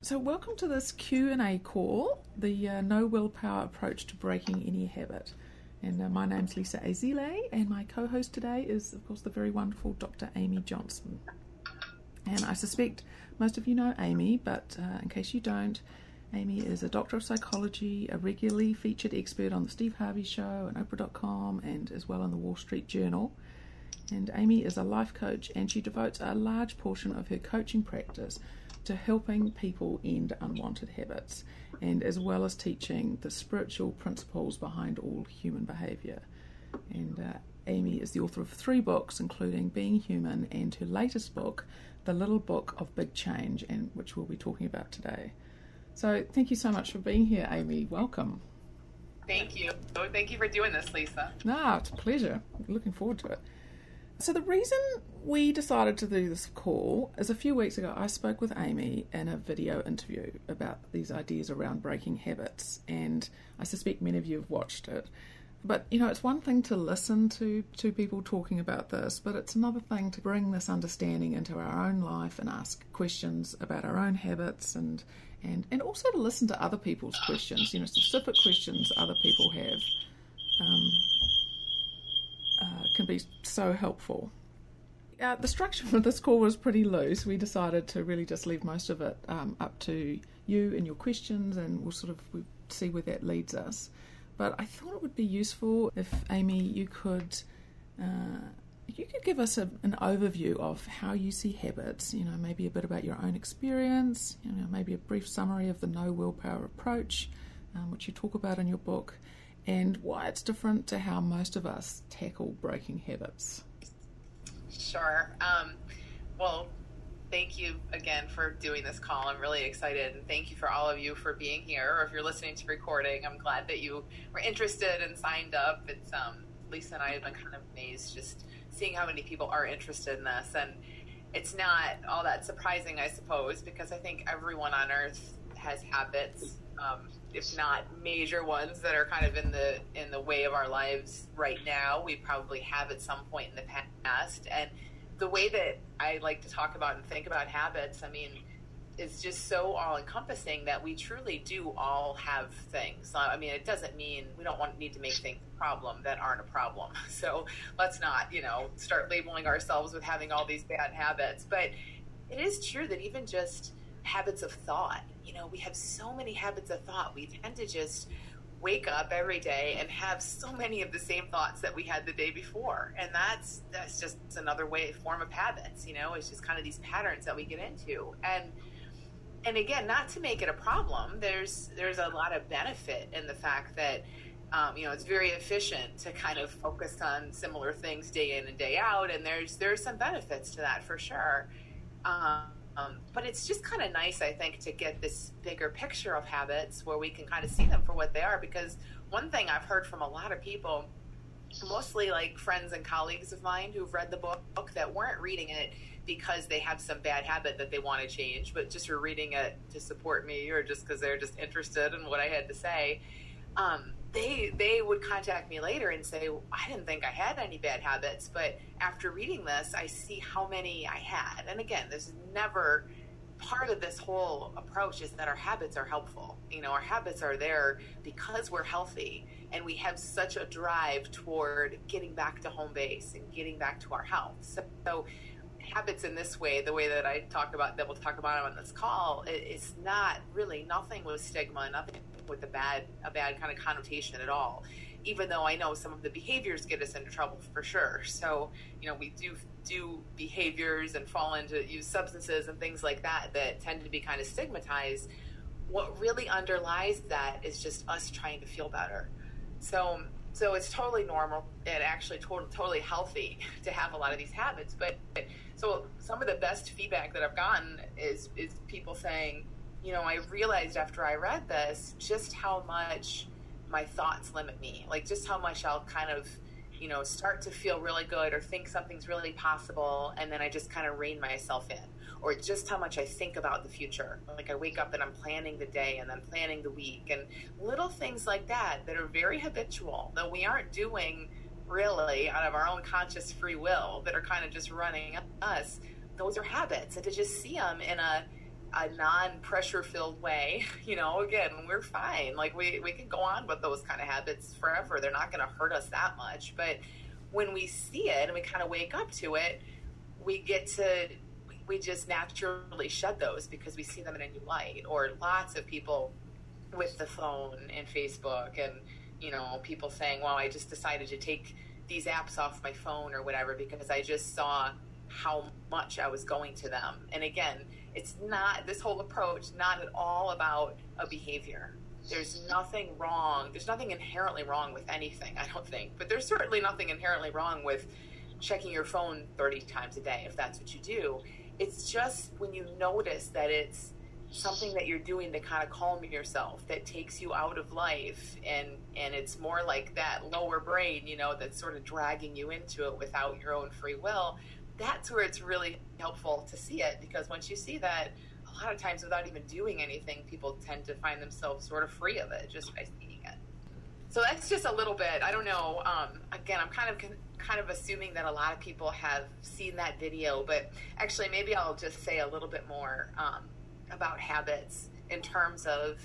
So welcome to this Q&A call, the No Willpower Approach to Breaking Any Habit. And my name's Lisa Azile, and my co-host today is, of course, the very wonderful Dr. Amy Johnson. And I suspect most of you know Amy, but in case you don't, Amy is a doctor of psychology, a regularly featured expert on the Steve Harvey Show and Oprah.com, and as well in the Wall Street Journal. And Amy is a life coach, and she devotes a large portion of her coaching practice to helping people end unwanted habits, and as well as teaching the spiritual principles behind all human behaviour. And Amy is the author of 3 books, including Being Human and her latest book, The Little Book of Big Change, and which we'll be talking about today. So thank you so much for being here, Amy. Welcome. Thank you. Thank you for doing this, Lisa. No, it's a pleasure. Looking forward to it. So the reason we decided to do this call is a few weeks ago I spoke with Amy in a video interview about these ideas around breaking habits, and I suspect many of you have watched it. But, you know, it's one thing to listen to people talking about this, but it's another thing to bring this understanding into our own life and ask questions about our own habits, and also to listen to other people's questions, you know, specific questions other people have. Can be so helpful. The structure for this call was pretty loose. We decided to really just leave most of it up to you and your questions, and we'll see where that leads us. But I thought it would be useful if, Amy, you could give us an overview of how you see habits, you know, maybe a bit about your own experience, you know, maybe a brief summary of the No Willpower Approach, which you talk about in your book, and why it's different to how most of us tackle breaking habits. Sure. Well, thank you again for doing this call. I'm really excited, and thank you for all of you for being here, or if you're listening to recording, I'm glad that you were interested and signed up. It's Lisa and I have been kind of amazed just seeing how many people are interested in this, and it's not all that surprising, I suppose, because I think everyone on earth has habits, if not major ones that are kind of in the way of our lives right now. We probably have at some point in the past. And the way that I like to talk about and think about habits, I mean, is just so all-encompassing that we truly do all have things. I mean, it doesn't mean we don't need to make things a problem that aren't a problem. So let's not, start labeling ourselves with having all these bad habits. But it is true that even just habits of thought, we have so many habits of thought. We tend to just wake up every day and have so many of the same thoughts that we had the day before. And that's just another form of habits, it's just kind of these patterns that we get into. And again, not to make it a problem, there's a lot of benefit in the fact that, it's very efficient to kind of focus on similar things day in and day out. And there's some benefits to that for sure. But it's just kind of nice, I think, to get this bigger picture of habits where we can kind of see them for what they are. Because one thing I've heard from a lot of people, mostly like friends and colleagues of mine who've read the book, that weren't reading it because they have some bad habit that they want to change, but just were reading it to support me or just because they're just interested in what I had to say. They would contact me later and say, I didn't think I had any bad habits, but after reading this, I see how many I had. And again, this is never part of this whole approach, is that our habits are helpful. Our habits are there because we're healthy, and we have such a drive toward getting back to home base and getting back to our health. So habits in this way, the way that I talk about, that we'll talk about on this call, it's not really nothing with stigma, nothing with a bad kind of connotation at all, even though I know some of the behaviors get us into trouble for sure. So, we do behaviors and fall into use substances and things like that tend to be kind of stigmatized. What really underlies that is just us trying to feel better. So it's totally normal and actually totally healthy to have a lot of these habits. But so some of the best feedback that I've gotten is people saying, I realized after I read this just how much my thoughts limit me, like just how much I'll kind of, start to feel really good or think something's really possible, and then I just kind of rein myself in, or just how much I think about the future. Like I wake up and I'm planning the day and then planning the week, and little things like that are very habitual, that we aren't doing really out of our own conscious free will, that are kind of just running us. Those are habits, and to just see them in a a non-pressure filled way, again, we're fine. Like we can go on with those kind of habits forever. They're not going to hurt us that much. But when we see it and we kind of wake up to it, we just naturally shed those because we see them in a new light. Or lots of people with the phone and Facebook and, people saying, well, I just decided to take these apps off my phone or whatever because I just saw how much I was going to them. And again, it's not, this whole approach, not at all about a behavior. There's nothing wrong. There's nothing inherently wrong with anything, I don't think. But there's certainly nothing inherently wrong with checking your phone 30 times a day, if that's what you do. It's just when you notice that it's something that you're doing to kind of calm yourself, that takes you out of life, and it's more like that lower brain, that's sort of dragging you into it without your own free will. That's where it's really helpful to see it, because once you see that, a lot of times without even doing anything, people tend to find themselves sort of free of it just by seeing it. So that's just a little bit. I don't know. Again, I'm kind of assuming that a lot of people have seen that video, but actually maybe I'll just say a little bit more about habits in terms of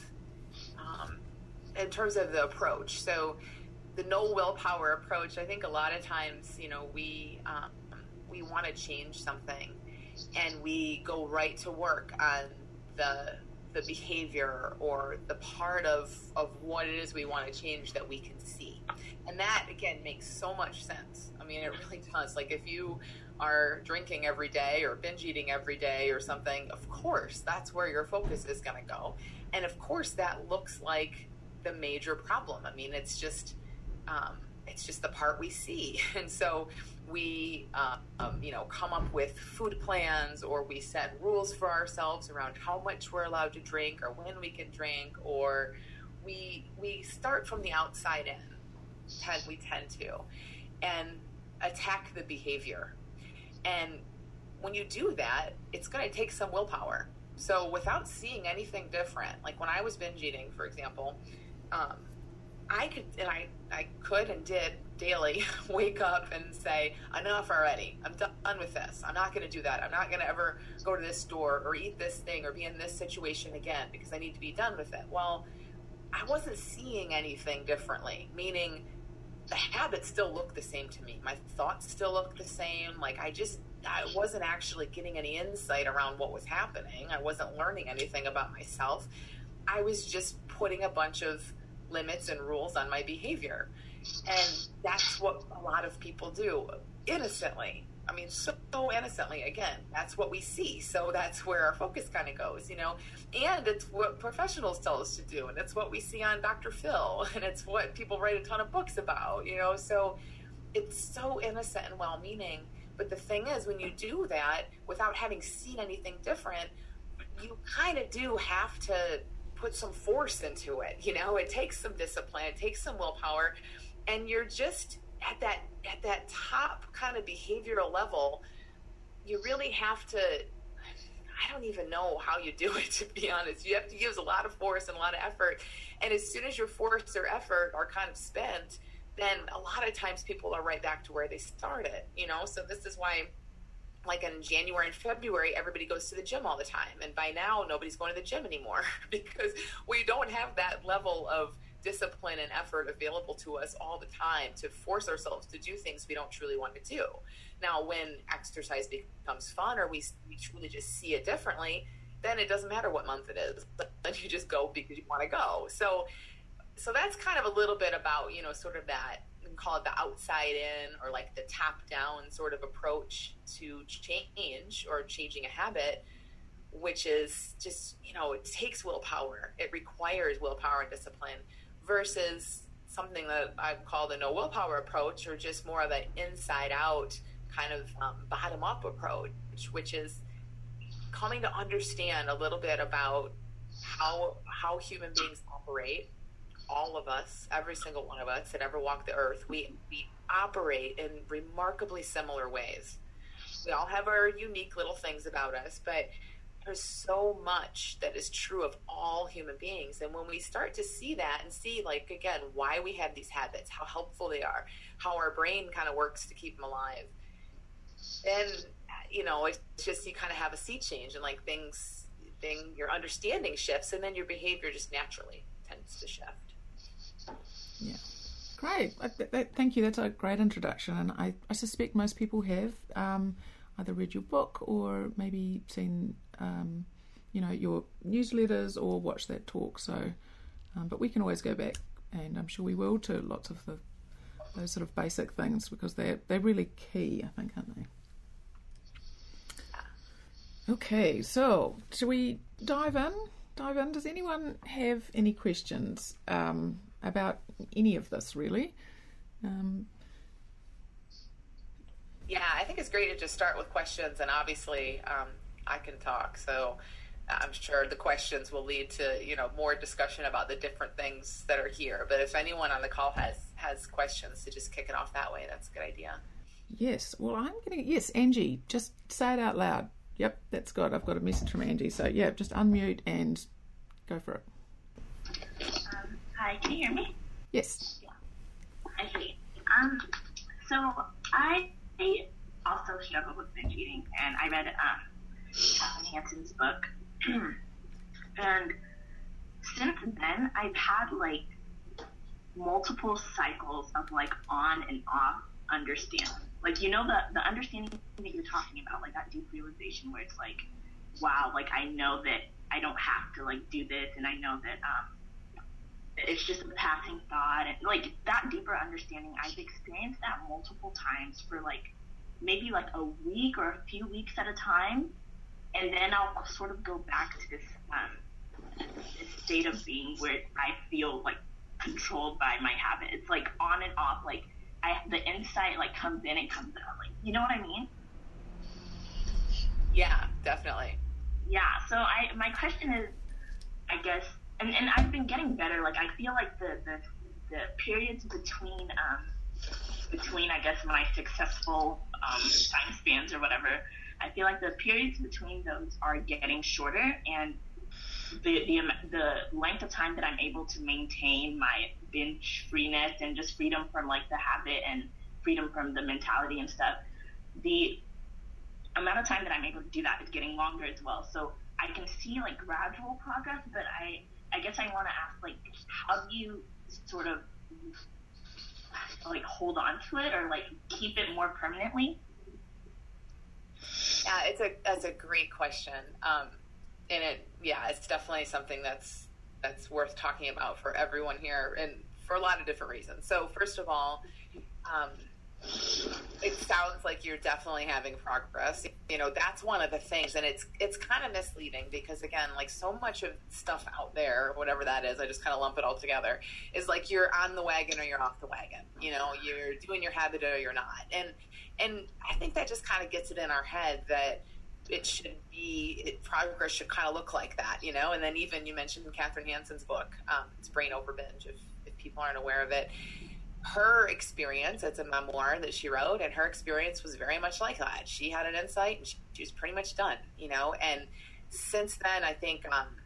the approach. So the no willpower approach, I think a lot of times, we want to change something and we go right to work on the behavior or the part of what it is we want to change that we can see. And that, again, makes so much sense. I mean, it really does. Like if you are drinking every day or binge eating every day or something, of course, that's where your focus is going to go. And of course, that looks like the major problem. I mean, it's just the part we see. And so we, come up with food plans, or we set rules for ourselves around how much we're allowed to drink or when we can drink, or we start from the outside in, we tend to, and attack the behavior. And when you do that, it's going to take some willpower. So without seeing anything different, like when I was binge eating, for example, I could and did daily wake up and say, enough already. I'm done with this. I'm not going to do that. I'm not going to ever go to this store or eat this thing or be in this situation again because I need to be done with it. Well, I wasn't seeing anything differently, meaning the habits still look the same to me. My thoughts still look the same. Like I wasn't actually getting any insight around what was happening. I wasn't learning anything about myself. I was just putting a bunch of limits and rules on my behavior. And that's what a lot of people do innocently. I mean, so innocently. Again, that's what we see. So that's where our focus kind of goes, and it's what professionals tell us to do. And it's what we see on Dr. Phil, and it's what people write a ton of books about, so it's so innocent and well-meaning. But the thing is, when you do that without having seen anything different, you kind of do have to put some force into it. It takes some discipline, it takes some willpower, and you're just at that top kind of behavioral level. You really have to, I don't even know how you do it, to be honest. You have to use a lot of force and a lot of effort. And as soon as your force or effort are kind of spent, then a lot of times people are right back to where they started, So this is why, like in January and February, everybody goes to the gym all the time. And by now, nobody's going to the gym anymore because we don't have that level of discipline and effort available to us all the time to force ourselves to do things we don't truly want to do. Now, when exercise becomes fun or we truly just see it differently, then it doesn't matter what month it is. Then you just go because you want to go. So that's kind of a little bit about, sort of that, you can call it the outside in or like the top down sort of approach to change or changing a habit, which is just, it takes willpower. It requires willpower and discipline versus something that I call the no willpower approach, or just more of an inside out kind of bottom up approach, which is coming to understand a little bit about how human beings operate. All of us, every single one of us that ever walked the earth, we operate in remarkably similar ways. We all have our unique little things about us, but there's so much that is true of all human beings. And when we start to see that and see, like, again, why we have these habits, how helpful they are, how our brain kind of works to keep them alive, then, it's just, you kind of have a sea change, and like things shifting, your understanding shifts, and then your behavior just naturally tends to shift. Yeah. Great. Thank you. That's a great introduction. And I suspect most people have either read your book or maybe seen, your newsletters or watched that talk. So, but we can always go back, and I'm sure we will, to lots of those sort of basic things, because they're really key, I think, aren't they? Okay, so shall we dive in? Does anyone have any questions about any of this, really? Yeah, I think it's great to just start with questions, and obviously I can talk, so I'm sure the questions will lead to more discussion about the different things that are here. But if anyone on the call has questions, to just kick it off that way, that's a good idea. Yes, well, yes, Angie, just say it out loud. Yep, that's good. I've got a message from Angie, so yeah, just unmute and go for it. Hi, can you hear me? Yes. Yeah. I see. So I also struggle with binge eating, and I read Catherine Hanson's book, and since then I've had like multiple cycles of like on and off understanding. Like, the understanding that you're talking about, like that deep realization where it's like, wow, like I know that I don't have to like do this, and I know that it's just a passing thought, and like that deeper understanding, I've experienced that multiple times for like maybe like a week or a few weeks at a time, and then I'll sort of go back to this state of being where I feel like controlled by my habit. It's like on and off, like the insight like comes in and comes out, like, you know what I mean? Yeah, definitely. Yeah, so my question is, I guess, and I've been getting better. Like I feel like the periods between I guess my successful time spans or whatever, I feel like the periods between those are getting shorter, and the length of time that I'm able to maintain my binge freeness and just freedom from like the habit and freedom from the mentality and stuff, the amount of time that I'm able to do that is getting longer as well. So I can see like gradual progress, but I guess I want to ask, like, how do you sort of like hold on to it or like keep it more permanently? Yeah, that's a great question. And it's definitely something that's worth talking about for everyone here, and for a lot of different reasons. So first of all, it sounds like you're definitely having progress. That's one of the things, and it's kind of misleading because, again, like so much of stuff out there, whatever that is, I just kind of lump it all together, is like you're on the wagon or you're off the wagon. You're doing your habit or you're not. And I think that just kind of gets it in our head that progress should kind of look like that, and then even you mentioned Catherine Hanson's book, it's Brain Over Binge, if people aren't aware of it. Her experience, it's a memoir that she wrote, and her experience was very much like that. She had an insight and she was pretty much done, and since then I think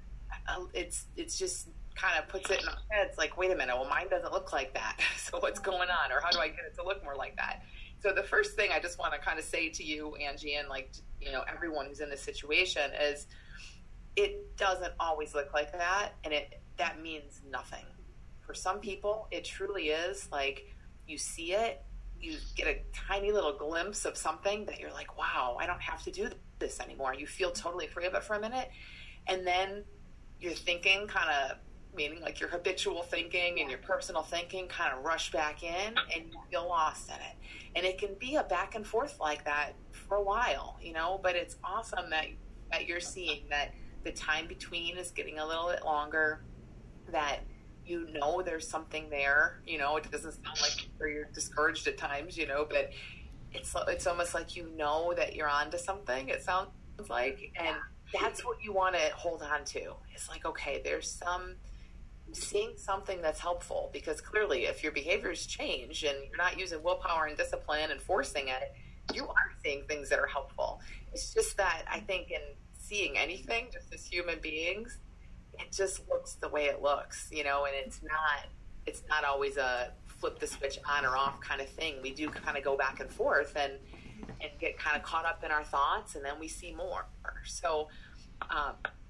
it's just kind of puts it in our heads like, wait a minute, well, mine doesn't look like that. So what's going on, or how do I get it to look more like that? So the first thing I just want to kind of say to you, Angie, and like, everyone who's in this situation, is it doesn't always look like that, and that means nothing. For some people, it truly is like you see it, you get a tiny little glimpse of something that you're like, wow, I don't have to do this anymore. You feel totally free of it for a minute, and then your thinking kind of, meaning like your habitual thinking and your personal thinking, kind of rush back in, and you feel lost in it. And it can be a back and forth like that for a while, but it's awesome that you're seeing that the time between is getting a little bit longer, that there's something there. It doesn't sound like you're discouraged at times, but it's almost like that you're onto something, it sounds like, and that's what you want to hold on to. It's like, okay, seeing something that's helpful, because clearly if your behaviors change and you're not using willpower and discipline and forcing it, you are seeing things that are helpful. It's just that I think in seeing anything, just as human beings, it just looks the way it looks, and it's not always a flip the switch on or off kind of thing. We do kind of go back and forth and get kind of caught up in our thoughts, and then we see more. So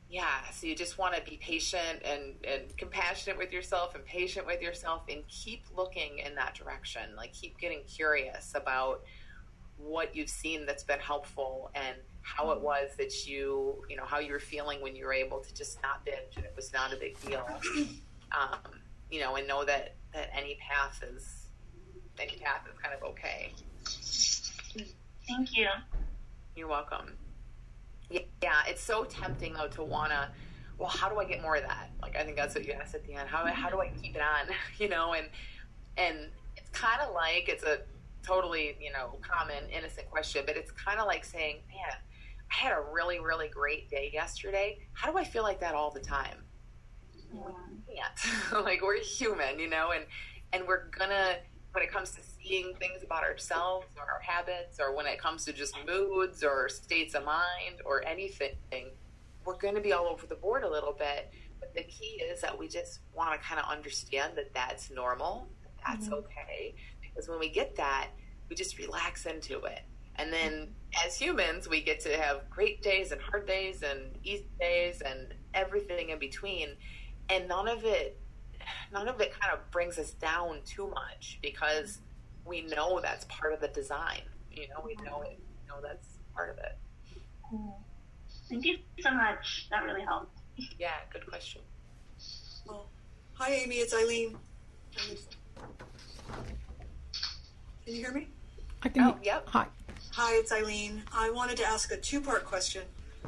Yeah, so you just want to be patient and compassionate with yourself and patient with yourself and keep looking in that direction. Like keep getting curious about what you've seen that's been helpful and how it was that you know, how you were feeling when you were able to just not binge and it was not a big deal. You know, and know that any path is kind of okay. Thank you. You're welcome. Yeah, it's so tempting though to wanna, well, how do I get more of that? Like I think that's what you asked at the end. How do I keep it on? You know, and it's kind of like, it's a totally, you know, common innocent question, but it's kind of like saying, man, I had a really, really great day yesterday. How do I feel like that all the time? Yeah. We can't. Like we're human, you know, and we're gonna, when it comes to seeing things about ourselves or our habits, or when it comes to just moods or states of mind or anything, we're going to be all over the board a little bit. But the key is that we just want to kind of understand that that's normal, that's okay. Because when we get that, we just relax into it. And then as humans, we get to have great days and hard days and easy days and everything in between. And none of it kind of brings us down too much because we know that's part of the design. You know, we know it. You know, that's part of it. Thank you so much. That really helped. Yeah, good question. Oh. Hi, Amy. It's Eileen. Can you hear me? I can. Oh, yep. Hi. Hi, it's Eileen. I wanted to ask a two-part question.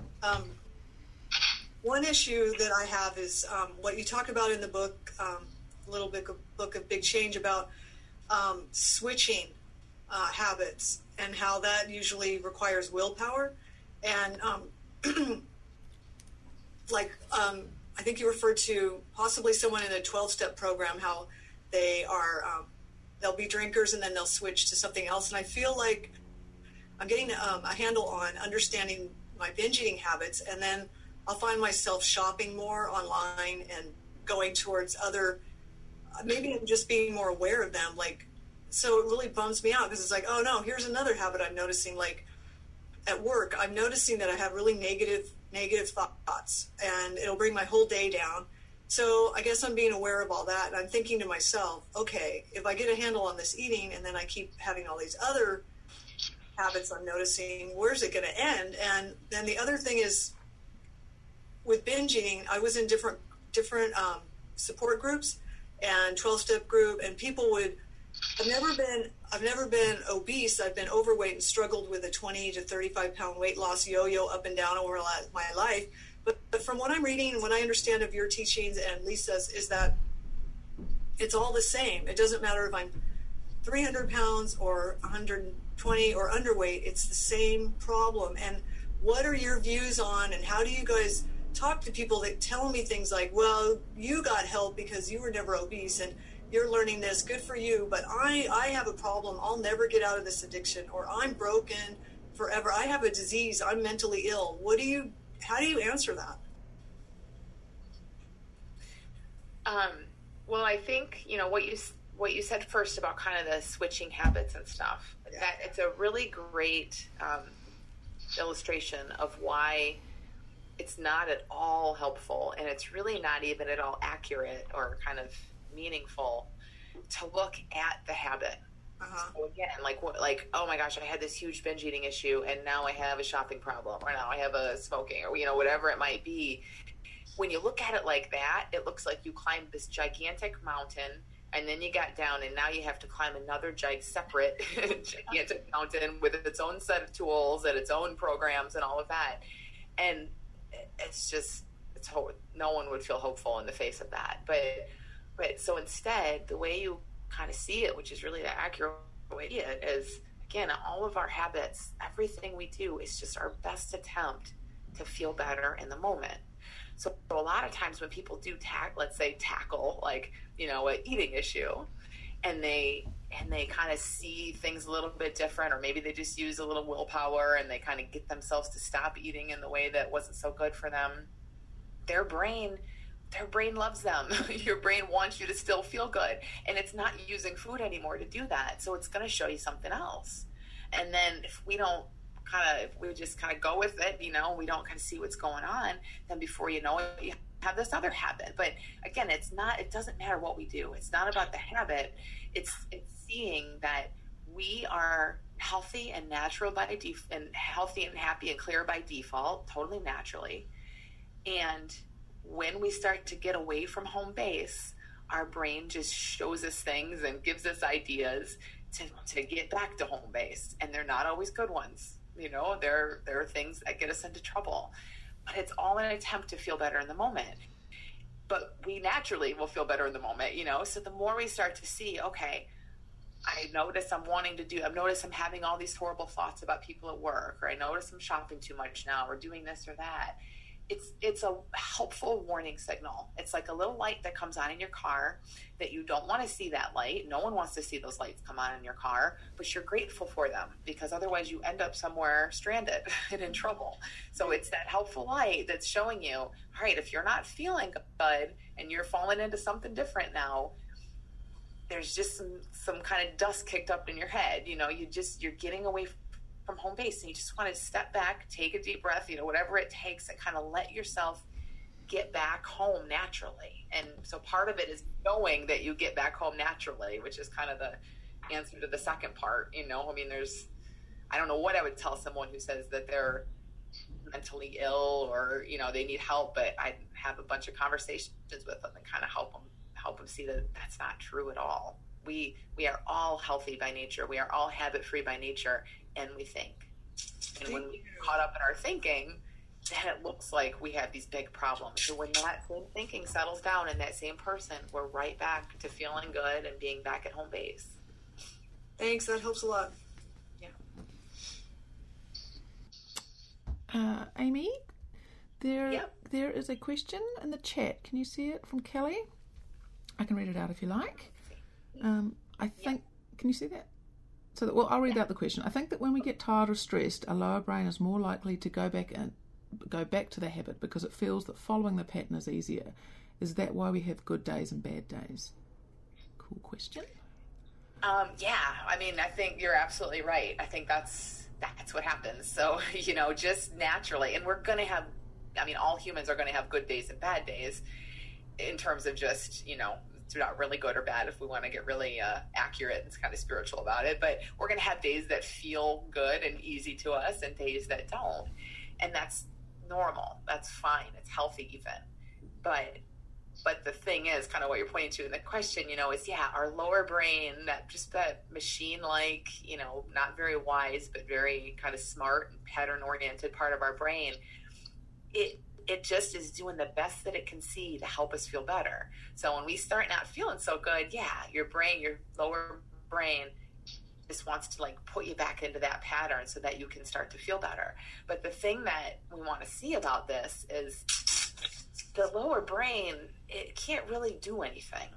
One issue that I have is what you talk about in the book, little book of Big Change, about switching habits and how that usually requires willpower. And I think you referred to possibly someone in a 12-step program, how they are they'll be drinkers and then they'll switch to something else. And I feel like I'm getting a handle on understanding my binge eating habits, and then I'll find myself shopping more online and going towards other, maybe I'm just being more aware of them. Like, so it really bums me out because it's like, oh no, here's another habit I'm noticing. Like at work, I'm noticing that I have really negative thoughts, and it'll bring my whole day down. So I guess I'm being aware of all that, and I'm thinking to myself, okay, if I get a handle on this eating and then I keep having all these other habits I'm noticing, where's it going to end? And then the other thing is, with binge eating, I was in different support groups and 12-step group, and people would, I've never been obese. I've been overweight and struggled with a 20 to 35 pound weight loss yo-yo up and down over my life. But from what I'm reading and what I understand of your teachings and Lisa's is that it's all the same. It doesn't matter if I'm 300 pounds or 120 or underweight. It's the same problem. And what are your views on, and how do you guys talk to people that tell me things like, well, you got help because you were never obese and you're learning this, good for you, but I have a problem, I'll never get out of this addiction, or I'm broken forever, I have a disease, I'm mentally ill. How do you answer that? Well, I think, you know, what you said first about kind of the switching habits and stuff, that it's a really great illustration of why it's not at all helpful, and it's really not even at all accurate or kind of meaningful to look at the habit. So again, like, oh my gosh, I had this huge binge eating issue, and now I have a shopping problem, or now I have a smoking, or, you know, whatever it might be. When you look at it like that, it looks like you climbed this gigantic mountain, and then you got down, and now you have to climb another separate gigantic mountain with its own set of tools and its own programs and all of that. And it's just, no one would feel hopeful in the face of that. But so instead, the way you kind of see it, which is really the accurate way to see it, is, again, all of our habits, everything we do is just our best attempt to feel better in the moment. So a lot of times when people do tackle, like, you know, an eating issue, and they kind of see things a little bit different, or maybe they just use a little willpower and they kind of get themselves to stop eating in the way that wasn't so good for them, their brain loves them. Your brain wants you to still feel good, and it's not using food anymore to do that. So it's going to show you something else. And then if we don't if we just kind of go with it, we don't kind of see what's going on, then before you know it, you have this other habit. But again, it doesn't matter what we do. It's not about the habit. It's seeing that we are healthy and natural and healthy and happy and clear by default, totally naturally. And when we start to get away from home base, our brain just shows us things and gives us ideas to get back to home base. And they're not always good ones. There are things that get us into trouble. But it's all an attempt to feel better in the moment. But we naturally will feel better in the moment, So the more we start to see, okay, I notice I'm having all these horrible thoughts about people at work, or I notice I'm shopping too much now, or doing this or that. It's a helpful warning signal. It's like a little light that comes on in your car that you don't want to see that light. No one wants to see those lights come on in your car, but you're grateful for them because otherwise you end up somewhere stranded and in trouble. So it's that helpful light that's showing you, all right, if you're not feeling good and you're falling into something different now, there's just some kind of dust kicked up in your head. You're getting away from home base and you just want to step back, take a deep breath, whatever it takes, and kind of let yourself get back home naturally. And so part of it is knowing that you get back home naturally, which is kind of the answer to the second part. I don't know what I would tell someone who says that they're mentally ill or, they need help, but I have a bunch of conversations with them and kind of help them see that that's not true at all. We are all healthy by nature. We are all habit-free by nature, and we think. And when we get caught up in our thinking, then it looks like we have these big problems. So when that same thinking settles down in that same person, we're right back to feeling good and being back at home base. Thanks. That helps a lot. Yeah. Amy, there is a question in the chat. Can you see it from Kelly? I can read it out if you like. I think, can you see that? I'll read out the question. I think that when we get tired or stressed, our lower brain is more likely to go back to the habit because it feels that following the pattern is easier. Is that why we have good days and bad days? Cool question. I think you're absolutely right. I think that's what happens. So, just naturally, and we're going to have, all humans are going to have good days and bad days in terms of just, it's not really good or bad if we want to get really accurate and kind of spiritual about it. But we're going to have days that feel good and easy to us and days that don't. And that's normal. That's fine. It's healthy even. But the thing is, kind of what you're pointing to in the question, is, our lower brain, that machine-like, not very wise, but very kind of smart and pattern-oriented part of our brain, it just is doing the best that it can see to help us feel better. So when we start not feeling so good, your lower brain just wants to put you back into that pattern so that you can start to feel better. But the thing that we want to see about this is the lower brain, it can't really do anything.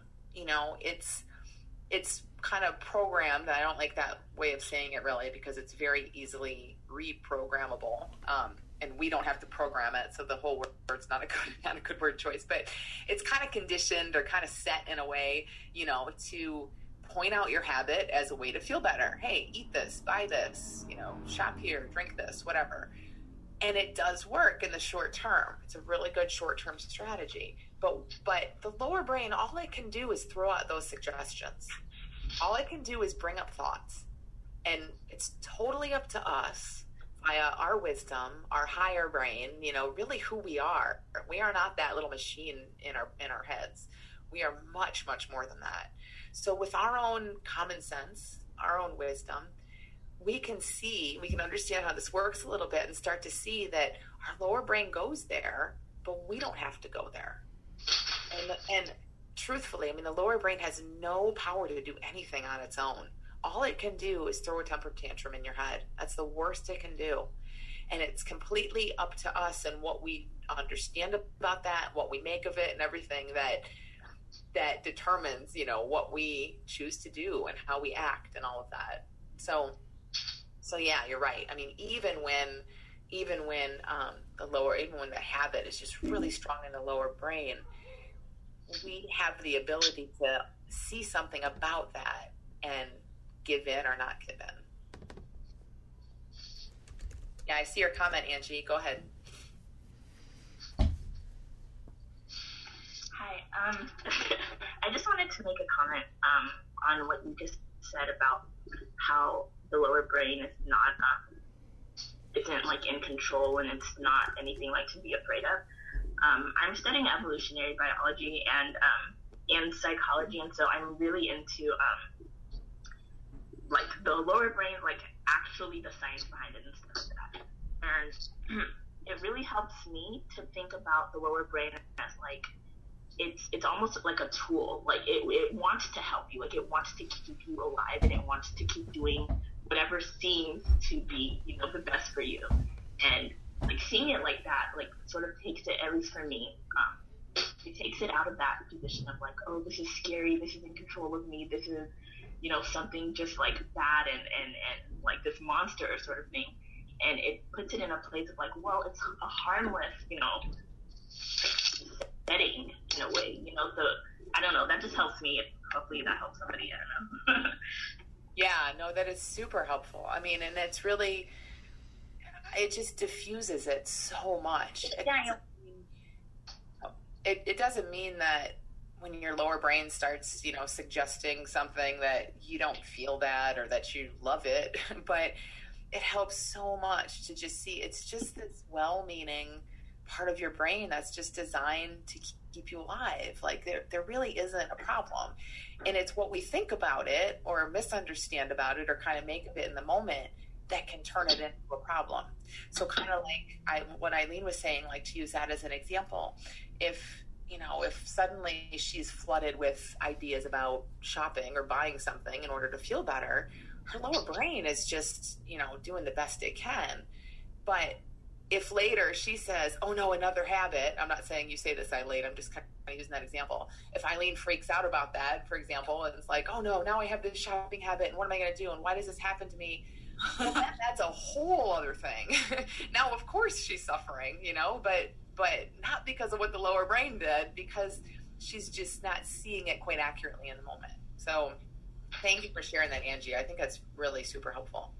It's kind of programmed. I don't like that way of saying it really because it's very easily reprogrammable. And we don't have to program it, so the whole word's not a good word choice. But it's kind of conditioned or kind of set in a way, to point out your habit as a way to feel better. Hey, eat this, buy this, shop here, drink this, whatever. And it does work in the short term. It's a really good short-term strategy. But the lower brain, all it can do is throw out those suggestions. All it can do is bring up thoughts. And it's totally up to us, via our wisdom, our higher brain, really who we are. We are not that little machine in our heads. We are much, much more than that. So with our own common sense, our own wisdom, we can understand how this works a little bit and start to see that our lower brain goes there, but we don't have to go there. And truthfully, the lower brain has no power to do anything on its own. All it can do is throw a temper tantrum in your head. That's the worst it can do. And it's completely up to us and what we understand about that, what we make of it, and everything that determines, what we choose to do and how we act and all of that. So yeah, you're right. Even when the habit is just really strong in the lower brain, we have the ability to see something about that and give in or not give in. Yeah, I see your comment, Angie. Go ahead. Hi. I just wanted to make a comment on what you just said about how the lower brain is not isn't like in control and it's not anything like to be afraid of. I'm studying evolutionary biology and psychology, and so I'm really into like the lower brain, like actually the science behind it and stuff like that. And it really helps me to think about the lower brain as like it's almost like a tool. Like it wants to help you, like it wants to keep you alive, and it wants to keep doing whatever seems to be, you know, the best for you. And like seeing it like that, like sort of takes it, at least for me, it takes it out of that position of like, oh, this is scary, this is in control of me, this is, you know, something just like bad and like this monster sort of thing. And it puts it in a place of like, well, it's a harmless, you know, setting in a way, you know. So I don't know, that just helps me. Hopefully that helps somebody, I don't know. Yeah, no, that is super helpful. I mean, and it's really, it just diffuses it so much. It doesn't mean that when your lower brain starts, you know, suggesting something that you don't feel that or that you love it, but it helps so much to just see it's just this well-meaning part of your brain that's just designed to keep you alive. Like there really isn't a problem. And it's what we think about it or misunderstand about it or kind of make of it in the moment that can turn it into a problem. So kind of like what Eileen was saying, like to use that as an example, if suddenly she's flooded with ideas about shopping or buying something in order to feel better, her lower brain is just, you know, doing the best it can. But if later she says, oh no, another habit, I'm not saying you say this, Eileen, I'm just kind of using that example. If Eileen freaks out about that, for example, and it's like, oh no, now I have this shopping habit and what am I going to do? And why does this happen to me? Well, that's a whole other thing. Now, of course she's suffering, you know, but not because of what the lower brain did, because she's just not seeing it quite accurately in the moment. So thank you for sharing that, Angie. I think that's really super helpful.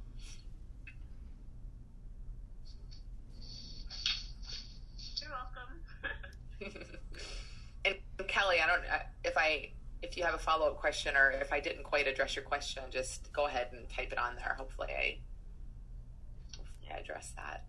And Kelly, I don't if you have a follow-up question or if I didn't quite address your question, just go ahead and type it on there. Hopefully I addressed that.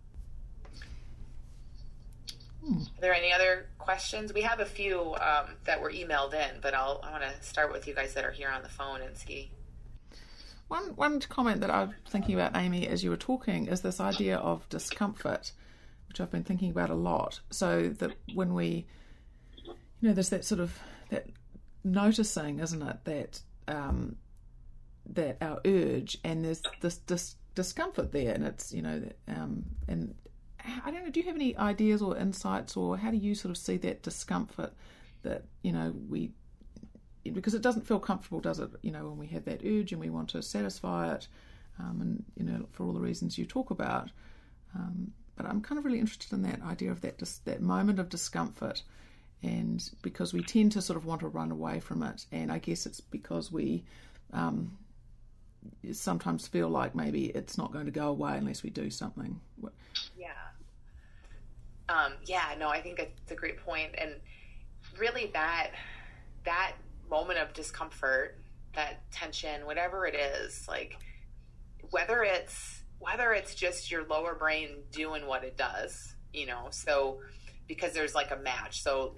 Are there any other questions? We have a few that were emailed in, but I want to start with you guys that are here on the phone and see. One comment that I was thinking about, Amy, as you were talking, is this idea of discomfort, which I've been thinking about a lot. So that when we, you know, there's that sort of that noticing, isn't it, that our urge, and there's this discomfort there, and it's, you know, and I don't know, do you have any ideas or insights, or how do you sort of see that discomfort that, you know, because it doesn't feel comfortable, does it, you know, when we have that urge and we want to satisfy it, and, you know, for all the reasons you talk about. But I'm kind of really interested in that idea of that moment of discomfort, and because we tend to sort of want to run away from it, and I guess it's because we sometimes feel like maybe it's not going to go away unless we do something. No, I think it's a great point. And really that moment of discomfort, that tension, whatever it is, like whether it's just your lower brain doing what it does, you know, so because there's like a match. So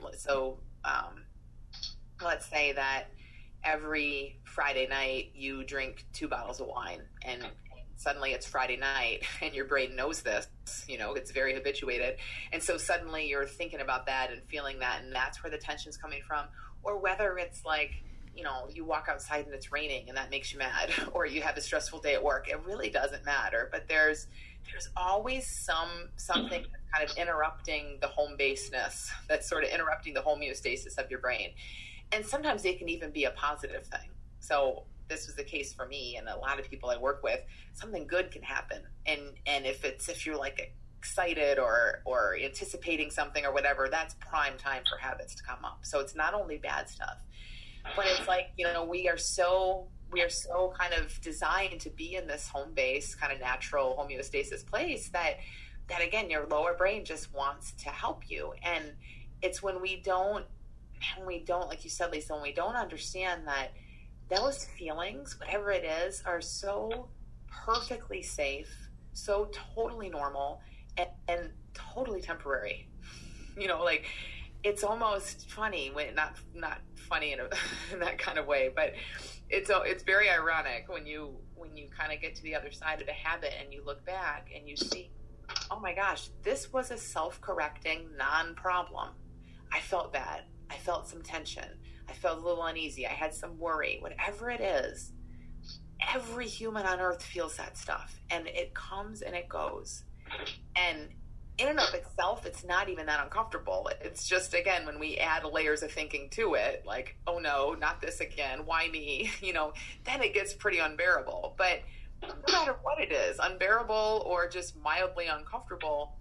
let's say that every Friday night you drink 2 bottles of wine, and suddenly it's Friday night and your brain knows this, you know, it's very habituated. And so suddenly you're thinking about that and feeling that, and that's where the tension's coming from. Or whether it's like, you know, you walk outside and it's raining and that makes you mad, or you have a stressful day at work. It really doesn't matter, but there's always something that's kind of interrupting the home baseness, that's sort of interrupting the homeostasis of your brain. And sometimes it can even be a positive thing. So this was the case for me and a lot of people I work with. Something good can happen, and if you're like excited or anticipating something or whatever, that's prime time for habits to come up. So it's not only bad stuff, but it's like, you know, we we are so kind of designed to be in this home base, kind of natural homeostasis place that again, your lower brain just wants to help you. And it's when we don't, like you said, Lisa, when we don't understand that those feelings, whatever it is, are so perfectly safe, so totally normal, and totally temporary. Like, it's almost funny when not funny in that kind of way, but it's very ironic when you kind of get to the other side of the habit and you look back and you see, oh my gosh, this was a self-correcting non-problem. I felt bad. I felt some tension. I felt a little uneasy. I had some worry. Whatever it is, every human on earth feels that stuff, and it comes and it goes. And in and of itself, it's not even that uncomfortable. It's just, again, when we add layers of thinking to it, like, oh no, not this again, why me? Then it gets pretty unbearable. But no matter what it is, unbearable or just mildly uncomfortable,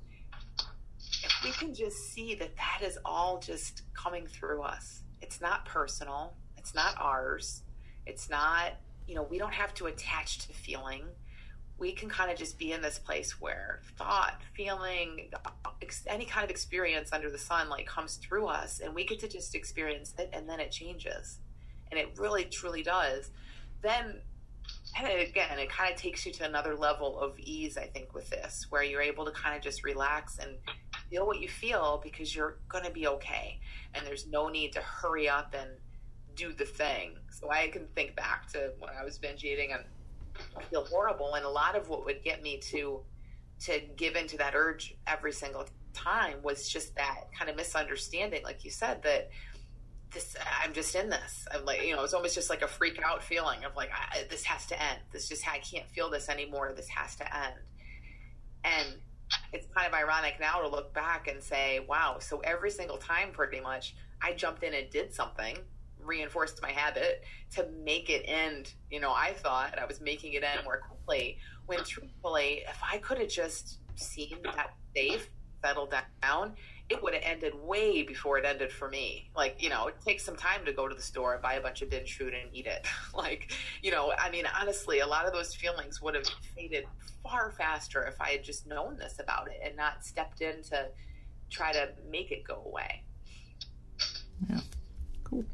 if we can just see that is all just coming through us. It's not personal. It's not ours. It's not, we don't have to attach to feeling. We can kind of just be in this place where thought, feeling, any kind of experience under the sun, like, comes through us, and we get to just experience it, and then it changes. And it really, truly does. Then, and again, it kind of takes you to another level of ease, I think, with this, where you're able to kind of just relax and feel what you feel, because you're going to be okay. And there's no need to hurry up and do the thing. So I can think back to when I was binge eating and I feel horrible. And a lot of what would get me to give into that urge every single time was just that kind of misunderstanding, like you said, that I'm just in this. I'm like, it's almost just like a freak out feeling of like, this has to end. I can't feel this anymore. This has to end. And it's kind of ironic now to look back and say, wow, so every single time pretty much I jumped in and did something, reinforced my habit to make it end. I thought I was making it end more quickly, when truthfully, if I could have just seen that safe, settled down, it would have ended way before it ended for me. Like, it takes some time to go to the store and buy a bunch of binge food and eat it. Like, honestly, a lot of those feelings would have faded far faster if I had just known this about it and not stepped in to try to make it go away. Yeah, cool.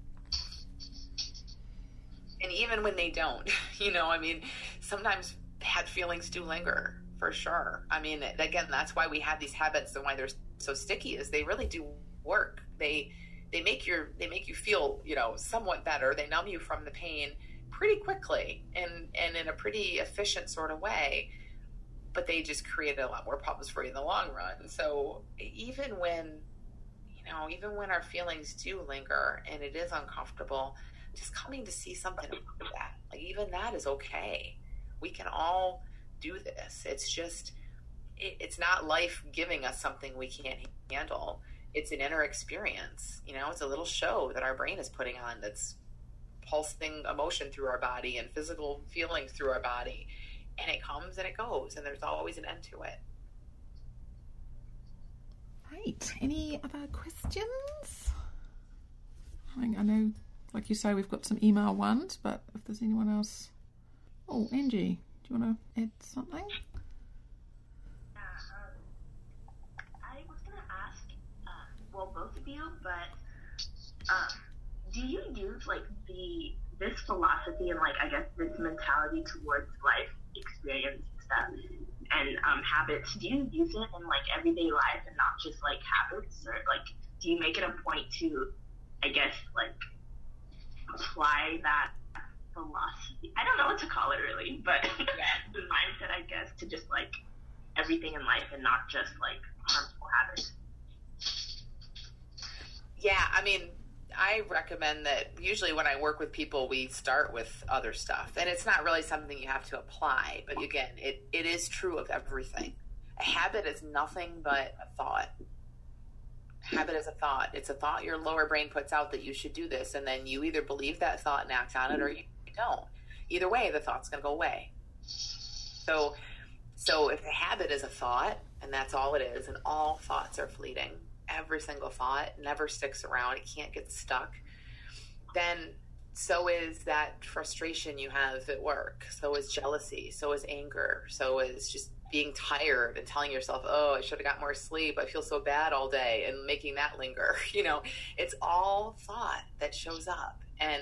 And even when they don't, sometimes bad feelings do linger, for sure. Again, that's why we have these habits and why they're so sticky, is they really do work. They make you feel, somewhat better. They numb you from the pain pretty quickly and in a pretty efficient sort of way, but they just create a lot more problems for you in the long run. So even when our feelings do linger and it is uncomfortable, just coming to see something about that, like, even that is okay. We can all do this. It's just, it's not life giving us something we can't handle. It's an inner experience. It's a little show that our brain is putting on that's pulsing emotion through our body and physical feelings through our body. And it comes and it goes, and there's always an end to it. Right. Any other questions? I know, like you say, we've got some email ones, but if there's anyone else... Oh, Angie, do you want to add something? I was going to ask, both of you, but do you use, like, this philosophy and, like, I guess this mentality towards life experience stuff and habits, do you use it in, like, everyday life and not just, like, habits? Or, like, do you make it a point to, I guess, like, apply that philosophy? I don't know what to call it, really, but the mindset, I guess, to just, like, everything in life and not just, like, harmful habits. Yeah, I recommend that usually when I work with people, we start with other stuff. And it's not really something you have to apply. But again, it is true of everything. A habit is nothing but a thought. A habit is a thought. It's a thought your lower brain puts out that you should do this. And then you either believe that thought and act on it, or you don't. Either way, the thought's going to go away. So if a habit is a thought, and that's all it is, and all thoughts are fleeting, every single thought never sticks around, it can't get stuck, then so is that frustration you have at work. So is jealousy. So is anger. So is just being tired and telling yourself, oh, I should have got more sleep. I feel so bad all day, and making that linger. It's all thought that shows up. And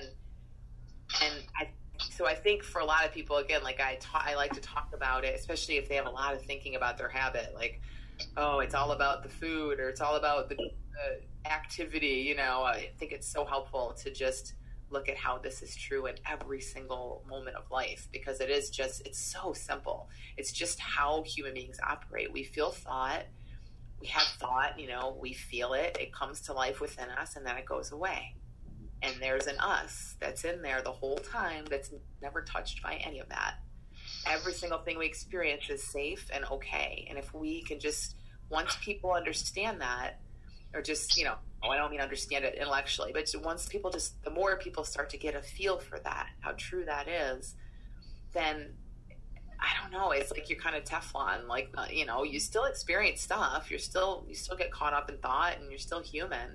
I think for a lot of people, again, like I like to talk about it, especially if they have a lot of thinking about their habit, like, oh, it's all about the food, or it's all about the activity. I think it's so helpful to just look at how this is true in every single moment of life, because it's so simple. It's just how human beings operate. We feel thought, we have thought, we feel it comes to life within us, and then it goes away. And there's an us that's in there the whole time that's never touched by any of that. Every single thing we experience is safe and okay. And if we can just, once people understand that, or just, I don't mean understand it intellectually, but the more people start to get a feel for that, how true that is, then I don't know, it's like you're kind of Teflon, like, you still experience stuff. You still get caught up in thought, and you're still human.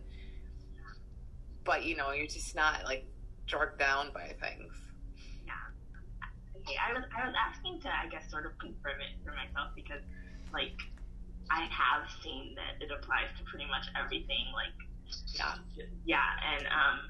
But, you're just not, like, dragged down by things. Yeah. Okay, I was asking to, I guess, sort of confirm it for myself, because, like, I have seen that it applies to pretty much everything, like, and,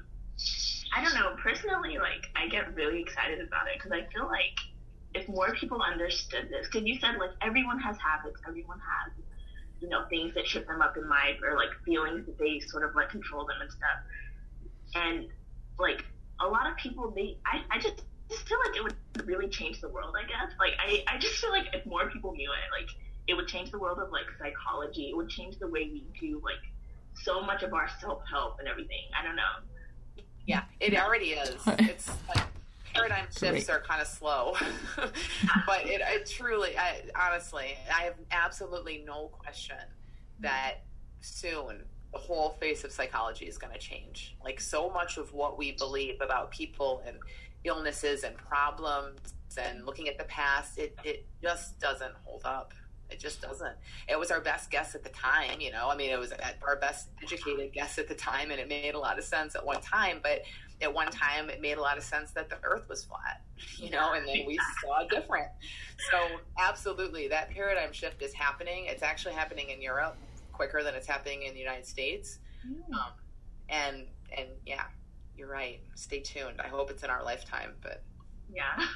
I don't know, personally, like, I get really excited about it, because I feel like if more people understood this, because you said, like, everyone has habits, everyone has, things that trip them up in life, or, like, feelings that they sort of, like, control them and stuff. And, like, a lot of people, I just feel like it would really change the world, I guess. Like, I just feel like if more people knew it, like, it would change the world of, like, psychology. It would change the way we do, like, so much of our self-help and everything. I don't know. Yeah, it already is. It's like paradigm shifts are kind of slow. But it truly, honestly, I have absolutely no question that soon the whole face of psychology is going to change. Like, so much of what we believe about people and illnesses and problems and looking at the past, it just doesn't hold up. It just doesn't. It was our best guess at the time, it was our best educated guess at the time, and it made a lot of sense at one time, but at one time it made a lot of sense that the earth was flat, and then we saw different. So absolutely, that paradigm shift is happening. It's actually happening in Europe quicker than it's happening in the United States. And yeah, you're right. Stay tuned. I hope it's in our lifetime, but yeah.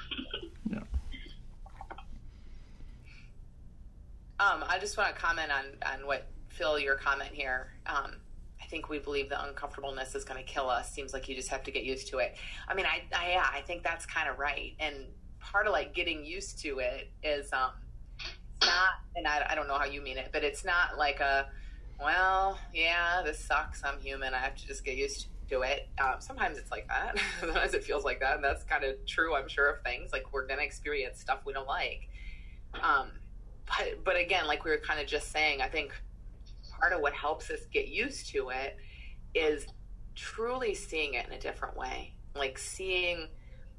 I just want to comment on what, Phil, your comment here. I think we believe the uncomfortableness is going to kill us. Seems like you just have to get used to it. I mean, I think that's kind of right. And part of, like, getting used to it is, not, and I don't know how you mean it, but it's not like well, yeah, this sucks, I'm human, I have to just get used to it. Sometimes it's like that. Sometimes it feels like that, and that's kind of true, I'm sure, of things. Like, we're going to experience stuff we don't like. But again, like we were kind of just saying, I think part of what helps us get used to it is truly seeing it in a different way. Like, seeing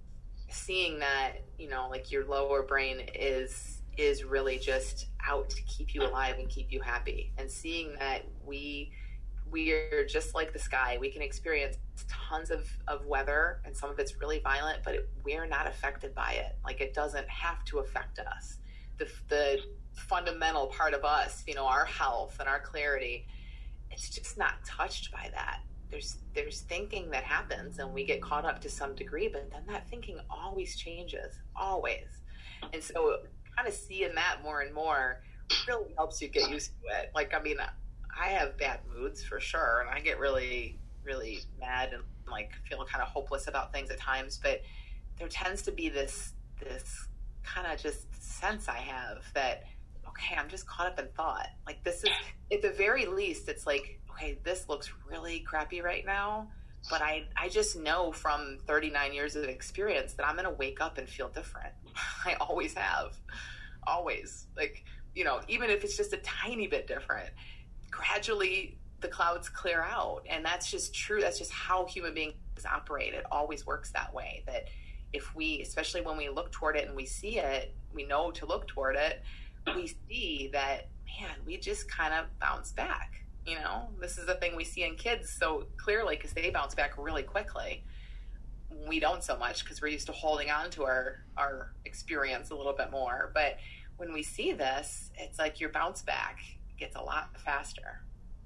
that, like, your lower brain is really just out to keep you alive and keep you happy, and seeing that we are just like the sky. We can experience tons of weather, and some of it's really violent, but we're not affected by it. Like, it doesn't have to affect us. The fundamental part of us, our health and our clarity, it's just not touched by that. There's thinking that happens, and we get caught up to some degree, but then that thinking always changes, always. And so kind of seeing that more and more really helps you get used to it. Like, I mean, I have bad moods for sure, and I get really, really mad and, like, feel kind of hopeless about things at times, but there tends to be this kind of just sense I have that, okay, I'm just caught up in thought. Like, this is, at the very least, it's like, okay, this looks really crappy right now, but I just know from 39 years of experience that I'm going to wake up and feel different. I always have. Always. Like, even if it's just a tiny bit different, gradually the clouds clear out. And that's just true. That's just how human beings operate. It always works that way. That if we, especially when we look toward it and we see it, we know to look toward it, we see that, man, we just kind of bounce back. This is the thing we see in kids so clearly, because they bounce back really quickly. we don't so much because we're used to holding on to our experience a little bit more. But when we see this, it's like your bounce back gets a lot faster.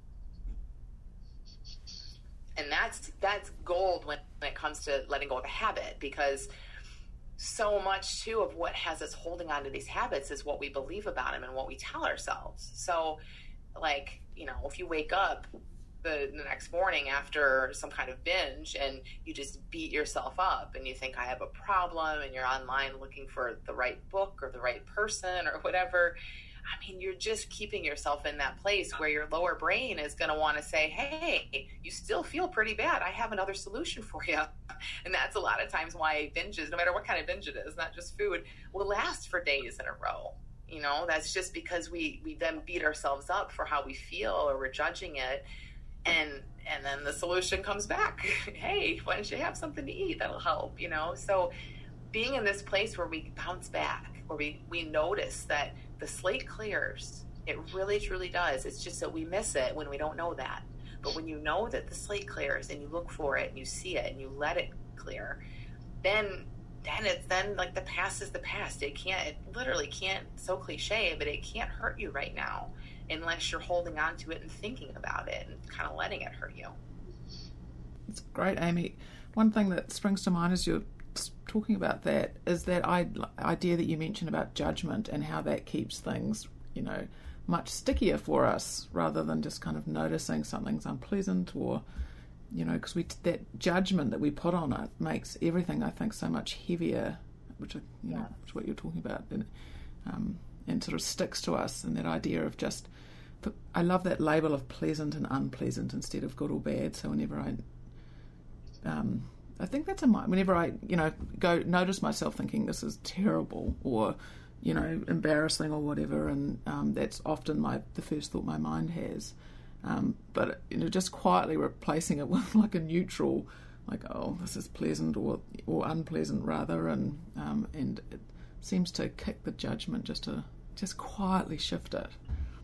And that's gold when it comes to letting go of a habit, because so much too of what has us holding on to these habits is what we believe about them and what we tell ourselves. So like, if you wake up the next morning after some kind of binge and you just beat yourself up and you think I have a problem, and you're online looking for the right book or the right person or whatever, I mean, you're just keeping yourself in that place where your lower brain is going to want to say, hey, you still feel pretty bad. I have another solution for you. And that's a lot of times why binges, no matter what kind of binge it is, not just food, will last for days in a row. That's just because we then beat ourselves up for how we feel, or we're judging it. And then the solution comes back. Hey, why don't you have something to eat? That'll help, So being in this place where we bounce back, where we notice that the slate clears, it really, truly does. It's just that we miss it when we don't know that. But when you know that the slate clears and you look for it and you see it and you let it clear, then it's like the past is the past. It literally can't, so cliche, but it can't hurt you right now unless you're holding on to it and thinking about it and kind of letting it hurt you. It's great, Amy. One thing that springs to mind as you're talking about that is that idea that you mentioned about judgment and how that keeps things, much stickier for us, rather than just kind of noticing something's unpleasant, or, because that judgment that we put on it makes everything, I think, so much heavier, which is what you're talking about, and sort of sticks to us. And that idea of just, I love that label of pleasant and unpleasant instead of good or bad. So whenever I think that's whenever I, go notice myself thinking this is terrible or, embarrassing or whatever, and that's often the first thought my mind has. But, just quietly replacing it with like a neutral, like, oh, this is pleasant or unpleasant rather, and it seems to kick the judgment just to quietly shift it.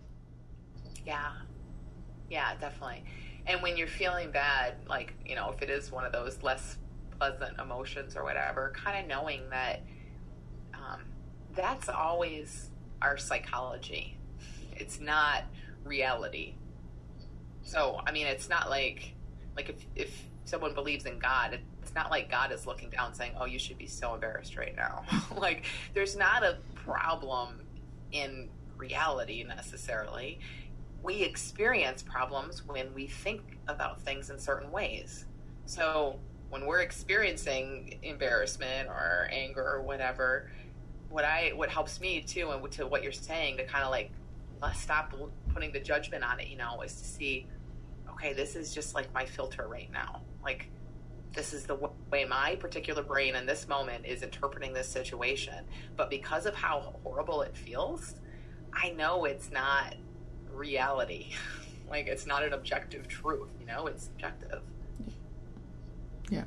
Yeah, definitely. And when you're feeling bad, like, if it is one of those less pleasant emotions or whatever, kind of knowing that that's always our psychology. It's not reality. So, I mean, it's not like if someone believes in God, it's not like God is looking down saying, oh, you should be so embarrassed right now. Like, there's not a problem in reality necessarily. We experience problems when we think about things in certain ways. So when we're experiencing embarrassment or anger or whatever, what helps me too, and to what you're saying, to kind of like stop putting the judgment on it, is to see, okay, this is just like my filter right now. Like, this is the way my particular brain in this moment is interpreting this situation. But because of how horrible it feels, I know it's not reality. Like, it's not an objective truth, it's subjective. Yeah.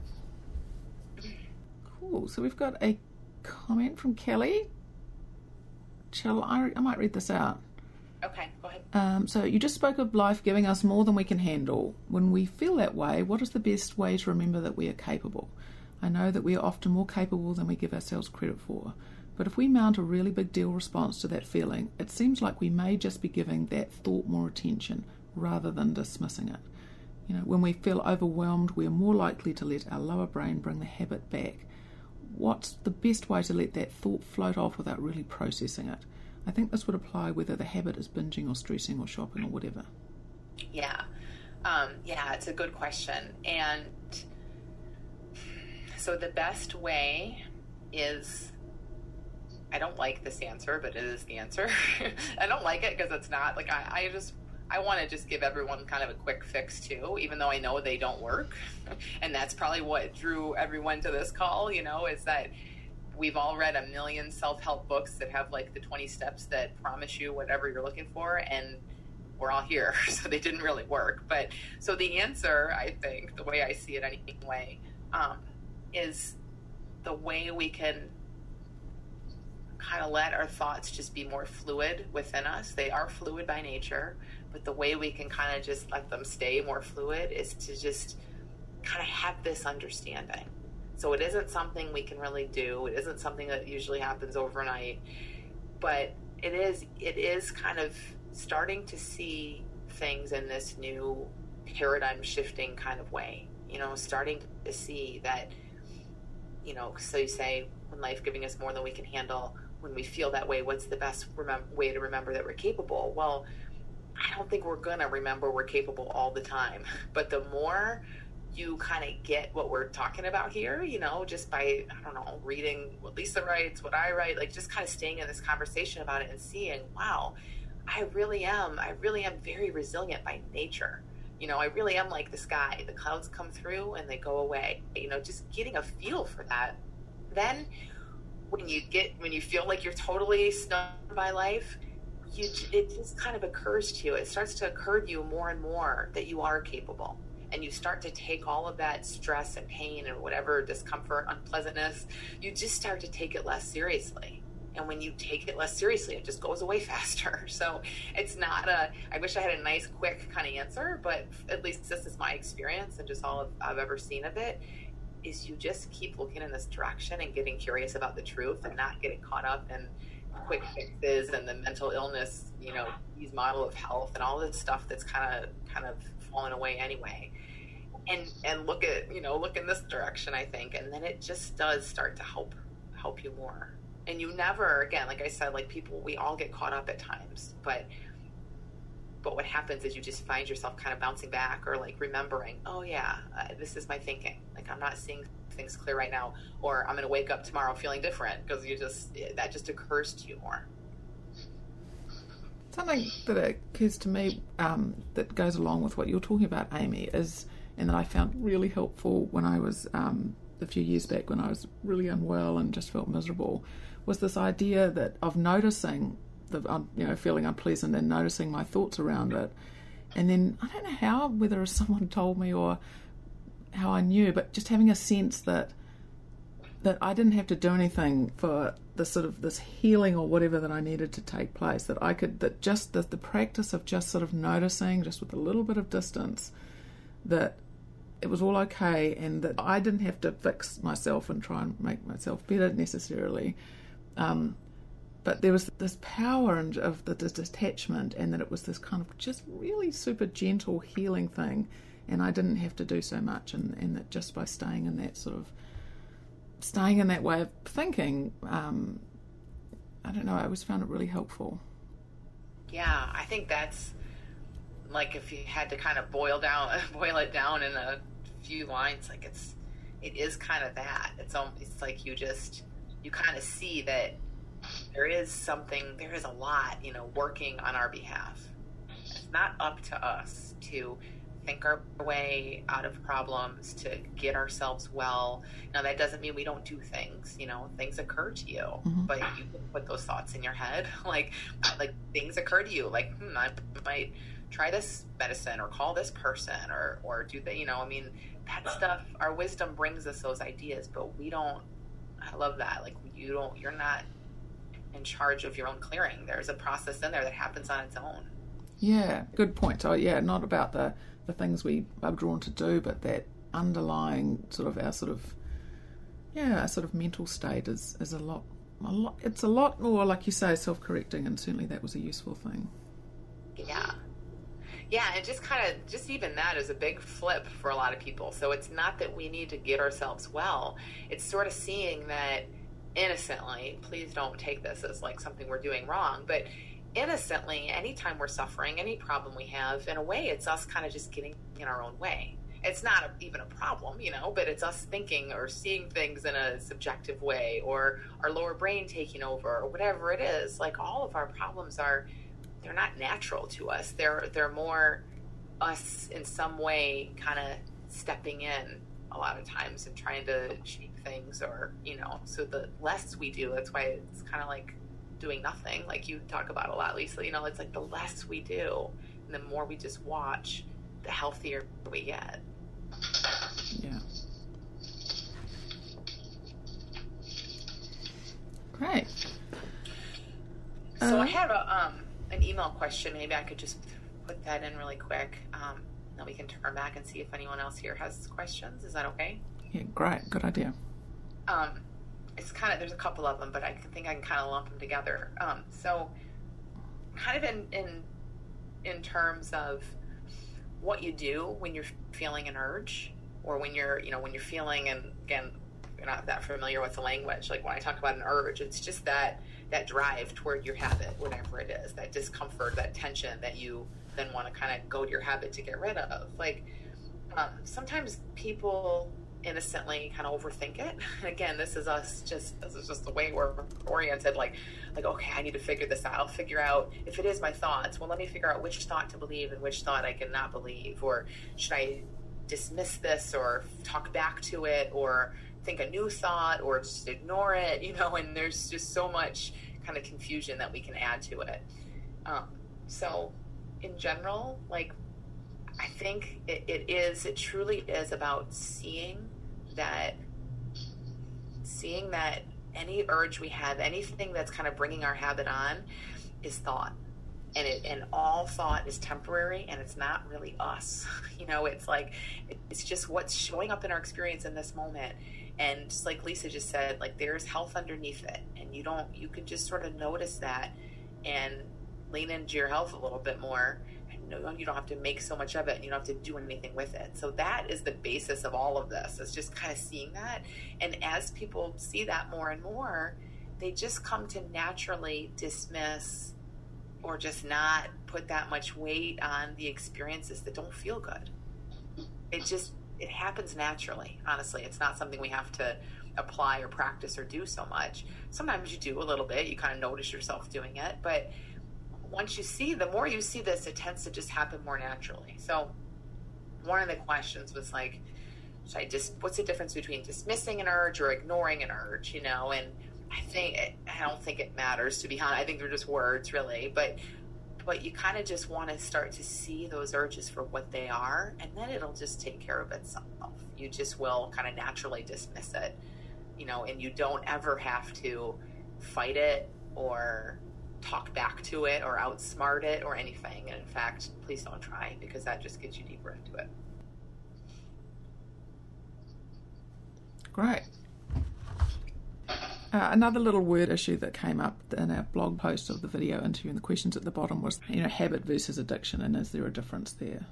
Cool. So we've got a comment from Kelly. I might read this out. Okay, go ahead. So you just spoke of life giving us more than we can handle. When we feel that way, what is the best way to remember that we are capable? I know that we are often more capable than we give ourselves credit for. But if we mount a really big deal response to that feeling, it seems like we may just be giving that thought more attention rather than dismissing it. When we feel overwhelmed, we are more likely to let our lower brain bring the habit back. What's the best way to let that thought float off without really processing it? I think this would apply whether the habit is binging or stressing or shopping or whatever. Yeah. It's a good question. And so the best way is, I don't like this answer, but it is the answer. I don't like it because it's not like, I want to just give everyone kind of a quick fix too, even though I know they don't work. And that's probably what drew everyone to this call, is that we've all read a million self-help books that have like the 20 steps that promise you whatever you're looking for, and we're all here. So they didn't really work. But so the answer, I think, the way I see it anyway, is the way we can kind of let our thoughts just be more fluid within us. They are fluid by nature, but the way we can kind of just let them stay more fluid is to just kind of have this understanding. So it isn't something we can really do. It isn't something that usually happens overnight, but it is kind of starting to see things in this new paradigm shifting kind of way, starting to see that, so you say, when life giving us more than we can handle, when we feel that way, what's the best way to remember that we're capable? Well, I don't think we're going to remember we're capable all the time, but the more you kind of get what we're talking about here, just by, I don't know, reading what Lisa writes, what I write, like just kind of staying in this conversation about it and seeing, wow, I really am very resilient by nature. I really am like the sky. The clouds come through and they go away. Just getting a feel for that. Then when you feel like you're totally snubbed by life, it just kind of occurs to you. It starts to occur to you more and more that you are capable. And you start to take all of that stress and pain and whatever discomfort, unpleasantness, you just start to take it less seriously. And when you take it less seriously, it just goes away faster. So it's not I wish I had a nice, quick kind of answer, but at least this is my experience and just all I've ever seen of it, is you just keep looking in this direction and getting curious about the truth and not getting caught up in quick fixes and the mental illness, these model of health and all this stuff that's kind of fallen away anyway. And look in this direction, I think, and then it just does start to help you more. And you never, again, like I said, like people, we all get caught up at times, but what happens is you just find yourself kind of bouncing back or like remembering, oh yeah, this is my thinking. Like I'm not seeing things clear right now, or I'm going to wake up tomorrow feeling different, because that just occurs to you more. Something that occurs to me that goes along with what you're talking about, Amy, is, and that I found really helpful when I was a few years back when I was really unwell and just felt miserable, was this idea of noticing the feeling unpleasant and noticing my thoughts around it. And then I don't know whether someone told me or how I knew, but just having a sense that I didn't have to do anything for this healing or whatever that I needed to take place, that just the practice of just sort of noticing, just with a little bit of distance, that it was all okay and that I didn't have to fix myself and try and make myself better necessarily. But there was this power of the detachment, and that it was this kind of just really super gentle healing thing, and I didn't have to do so much, and that just by staying in that way of thinking, I don't know, I always found it really helpful. Yeah, I think that's like, if you had to kind of boil it down in a few lines, like it is kind of that. It's like you kind of see that there is a lot, working on our behalf. It's not up to us to think our way out of problems, to get ourselves well. Now, that doesn't mean we don't do things. Things occur to you, mm-hmm. but you can put those thoughts in your head. like things occur to you, like, I might try this medicine or call this person or do that. That stuff, our wisdom brings us those ideas, but we don't. I love that. Like, you're not in charge of your own clearing. There's a process in there that happens on its own. Yeah, good point. So yeah, not about the things we are drawn to do, but that underlying our mental state is a lot. It's a lot more, like you say, self-correcting, and certainly that was a useful thing. Yeah, and just even that is a big flip for a lot of people. So it's not that we need to get ourselves well. It's sort of seeing that innocently. Please don't take this as like something we're doing wrong, but innocently, anytime we're suffering, any problem we have, in a way, it's us kind of just getting in our own way. It's not even a problem, but it's us thinking or seeing things in a subjective way, or our lower brain taking over, or whatever it is. Like, all of our problems they're not natural to us. They're more us in some way kind of stepping in a lot of times and trying to shape things, or, so the less we do, that's why it's kind of like doing nothing, like you talk about a lot, Lisa. It's like the less we do and the more we just watch, the healthier we get. Yeah. Great. So I have an email question. Maybe I could just put that in really quick. Then we can turn back and see if anyone else here has questions. Is that okay? Yeah, great. Good idea. it's kind of, there's a couple of them, but I think I can kind of lump them together. So kind of in terms of what you do when you're feeling an urge, or when you're feeling, and again, you're not that familiar with the language. Like when I talk about an urge, it's just that drive toward your habit, whatever it is, that discomfort, that tension that you then want to kind of go to your habit to get rid of. Like sometimes people innocently kind of overthink it. And again, this is just the way we're oriented. Like, okay, I need to figure this out. I'll figure out if it is my thoughts. Well, let me figure out which thought to believe and which thought I cannot believe. Or should I dismiss this, or talk back to it, or think a new thought, or just ignore it, and there's just so much kind of confusion that we can add to it. So in general, like, I think it truly is about seeing that any urge we have, anything that's kind of bringing our habit on, is thought. And all thought is temporary, and it's not really us. It's like, it's just what's showing up in our experience in this moment. And just like Lisa just said, like, there's health underneath it, and you can just sort of notice that and lean into your health a little bit more. And you don't have to make so much of it, and you don't have to do anything with it. So that is the basis of all of this. It's just kind of seeing that. And as people see that more and more, they just come to naturally dismiss or just not put that much weight on the experiences that don't feel good. It happens naturally, honestly. It's not something we have to apply or practice or do so much. Sometimes you do a little bit. You kind of notice yourself doing it. But the more you see this, it tends to just happen more naturally. So one of the questions was like, what's the difference between dismissing an urge or ignoring an urge, And I don't think it matters, to be honest. I think they're just words, really. But you kind of just want to start to see those urges for what they are, and then it'll just take care of itself. You just will kind of naturally dismiss it, and you don't ever have to fight it or talk back to it or outsmart it or anything. And in fact, please don't try, because that just gets you deeper into it. Great. Another little word issue that came up in our blog post of the video interview, and the questions at the bottom was, habit versus addiction, and is there a difference there?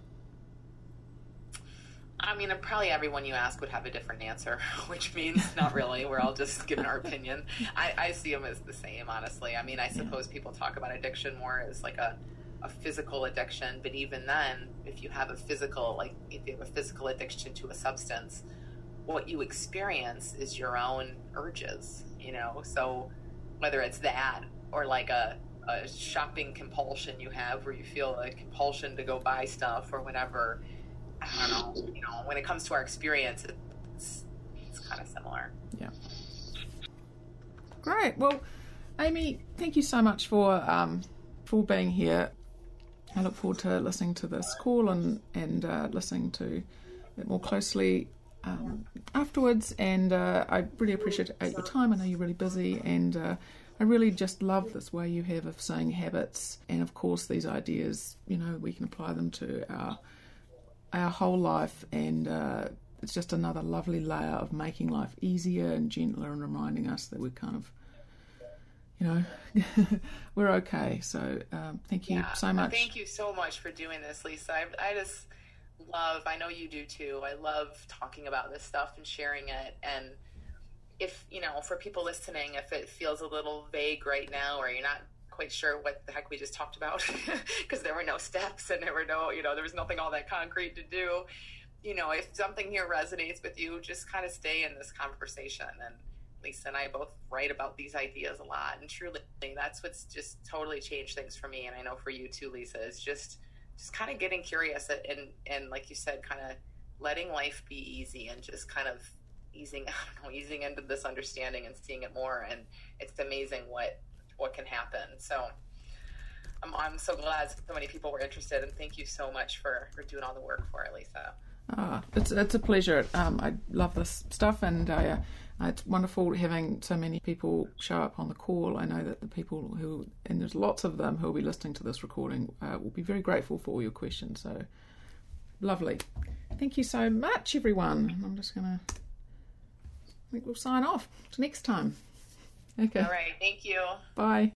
I mean, probably everyone you ask would have a different answer, which means not really. We're all just giving our opinion. I see them as the same, honestly. I mean, I suppose people talk about addiction more as like a physical addiction, but even then, if you have a physical addiction to a substance, what you experience is your own urges, so whether it's that or like a shopping compulsion you have, where you feel a compulsion to go buy stuff or whatever, I don't know, when it comes to our experience, it's kind of similar. Yeah. Great. Well, Amy, thank you so much for being here. I look forward to listening to this call and listening to it more closely afterwards, and I really appreciate your time. I know you're really busy, and I really just love this way you have of saying habits, and of course these ideas, we can apply them to our whole life, and it's just another lovely layer of making life easier and gentler, and reminding us that we're kind of, we're okay. So thank you so much. Thank you so much for doing this, Lisa. I just I know you do too, I love talking about this stuff and sharing it. And if, for people listening, if it feels a little vague right now, or you're not quite sure what the heck we just talked about, because there were no steps and there were no, there was nothing all that concrete to do, if something here resonates with you, just kind of stay in this conversation. And Lisa and I both write about these ideas a lot, and truly that's what's just totally changed things for me, and I know for you too, Lisa, is just kind of getting curious and like you said, kind of letting life be easy, and just kind of easing into this understanding and seeing it more. And it's amazing what can happen. So I'm so glad so many people were interested, and thank you so much for doing all the work for it, Lisa. It's a pleasure. I love this stuff, and it's wonderful having so many people show up on the call. I know that the people and there's lots of them who will be listening to this recording, will be very grateful for all your questions. So lovely. Thank you so much, everyone. I'm just going to think we'll sign off. Till next time. Okay. All right. Thank you. Bye.